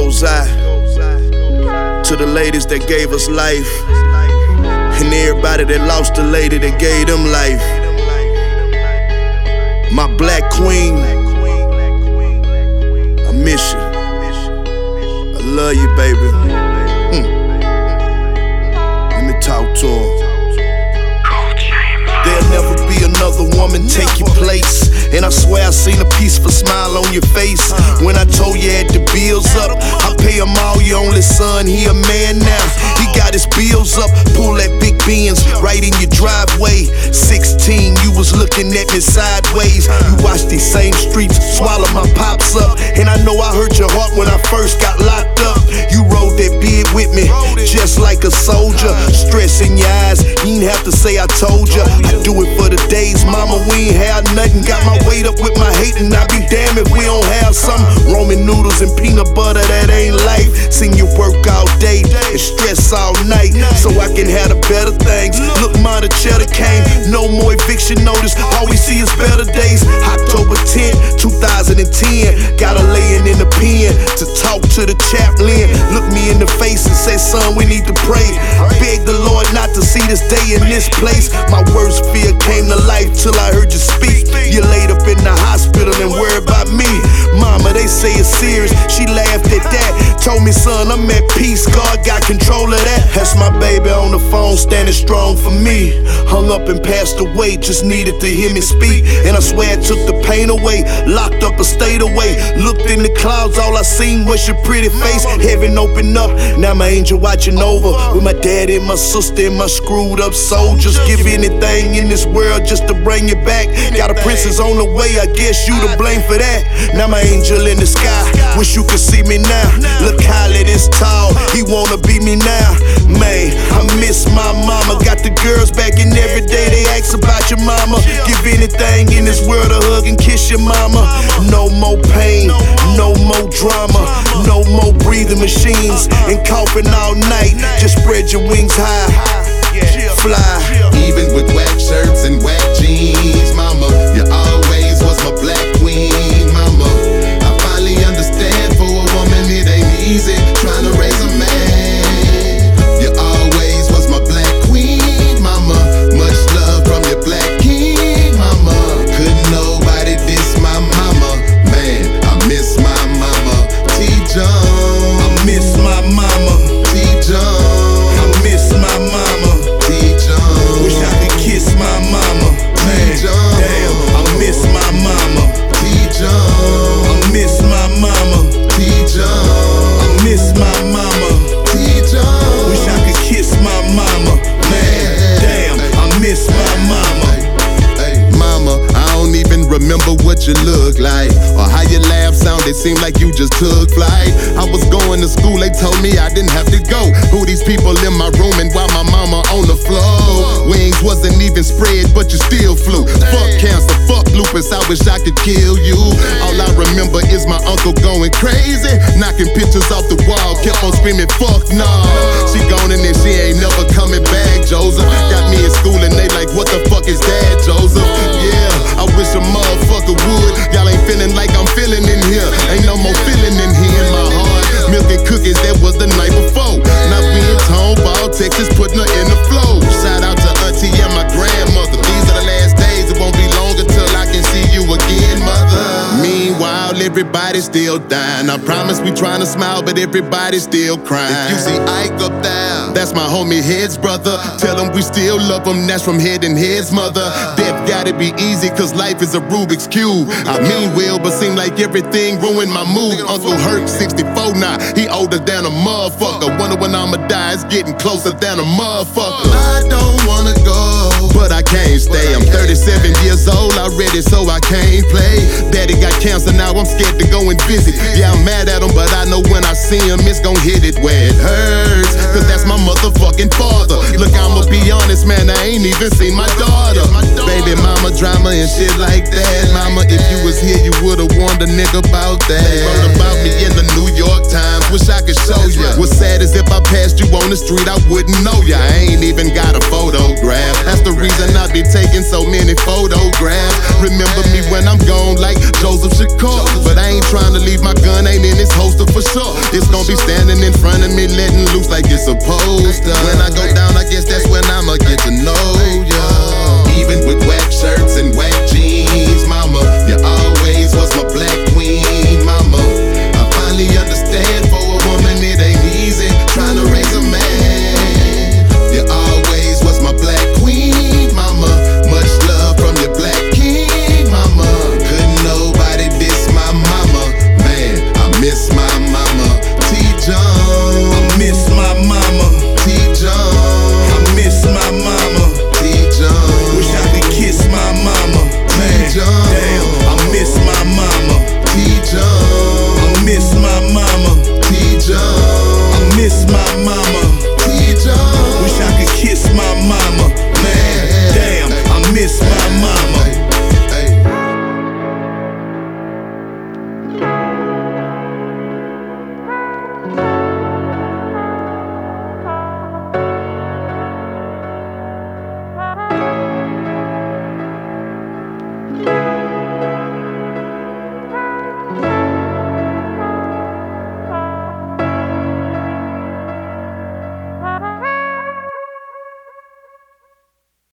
goes out to the ladies that gave us life, and everybody that lost a lady that gave them life. My black queen, I miss you. I love you, baby. Let me talk to him. There'll never be another woman take your place, and I swear I seen a peaceful smile on your face when I told you had the bills up. I pay him all, your only son, he a man now. He got his bills up, pull that big Benz right in your driveway. 16, you was looking at me sideways. You watched these same streets swallow my pops up, and I know I hurt your heart when I first got locked up. You rode that bid with me, just like a soldier. Stress in your eyes, you ain't have to say I told you. I do it for the days, mama, we ain't have nothing. Got my weight up with my hate, and I be damned if we don't have some Roman noodles and peanut butter, that ain't life. Seen you work all day and stress all night, so I can have the better things. Look, ma, the cheddar came, no more eviction notice, all we see is better days. October 10th, 2010, got her laying in the pen to talk to the chaplain. Look me in the face and say, son, we need to pray. I beg the Lord not to see this day in this place. My worst fear came to life till I heard you speak. You laid up in the hospital and worried about me. Mama, they say it's serious, she laughed at that. Told me, son, I'm at peace, God got control of that. That's my baby on the phone, standing strong for me. Hung up and passed away, just needed to hear me speak. And I swear it took the pain away, locked up or stayed away. Looked in the clouds, all I seen was your pretty face. Heaven opened up, now my angel watching over, with my dad and my sister and my screwed up soldiers. Give anything in this world just to bring you back. Got a princess on the way, I guess you to blame for that. Now my angel in the sky, wish you could see me now. Look how it is tall, he wanna be me now. Man, I miss my mama. Got the girls back and every day they ask about your mama. Give anything in this world a hug and kiss your mama. No more pain, no more drama, no more breathing machines and coughing all night. Just spread your wings high, fly. Even with whack shirts and whack jeans, mama, you always was my black queen, mama. I finally understand, for a woman it ain't easy trying to raise a man. You always was my black queen, mama. Much love from your black king, mama. Couldn't nobody diss my mama. Man, I miss my mama, T-John. I miss my mama, T-John. I miss my mama. Wish I could kiss my mama, man. Damn, I miss my mama. I miss my mama. I miss my mama. Wish I could kiss my mama, man. Damn, I miss my mama. Mama, I don't even remember what you look like or how your laugh sounded. Seemed like you just took flight. I was going to school, they told me I didn't have to go. Who these people in my room and why my mama on the floor? Wings wasn't even spread, but you still flew. Fuck cancer, fuck lupus, I wish I could kill you. All I remember is my uncle going crazy, knocking pictures off the wall, kept on screaming, fuck nah. She gone and then she ain't never coming back, Joseph. Got me in school and they like, what the fuck is that, Joseph? Yeah, I wish a motherfucker would. Y'all ain't feeling like I'm feeling in here. Ain't no more feeling in here in my heart. Milk and cookies, that was the night before. Now we in Tomball, Texas, putting her in the flow. Shout out to auntie and my grandmother. These are the last days, it won't be long until I can see you again, mother. Meanwhile, everybody's still dying. I promise we trying to smile, but everybody's still crying. If you see Ike up there, that's my homie Head's brother. Tell him we still love him, that's from Head and Head's mother. Death gotta be easy, cause life is a Rubik's Cube. I mean well, but seem like everything ruined my mood. Uncle Herc, 64 now, he older than a motherfucker. Wonder when I'ma die, it's getting closer than a motherfucker. I don't wanna go, but I can't stay. I'm 37 years old already, so I can't play. Daddy got cancer, now I'm scared to go and visit. Yeah, I'm mad at him, but I know when I see him, it's gon' hit it where it hurts. Cause that's my motherfucking father. Look, I'ma be honest, man, I ain't even seen my daughter. Baby mama drama and shit like that. Mama, if you was here, you would've warned a nigga about that. They wrote about me in the New York Times, wish I could show ya. What's sad is if I passed you on the street, I wouldn't know ya. I ain't even got a photograph. That's the reason I be taking so many photographs. Remember me when I'm gone like Joseph Shakur, but I ain't trying to leave my gun, ain't in its holster for sure. It's gonna be standing in front of me, letting loose like it's supposed to. When I go down, I guess that's when I'ma get to know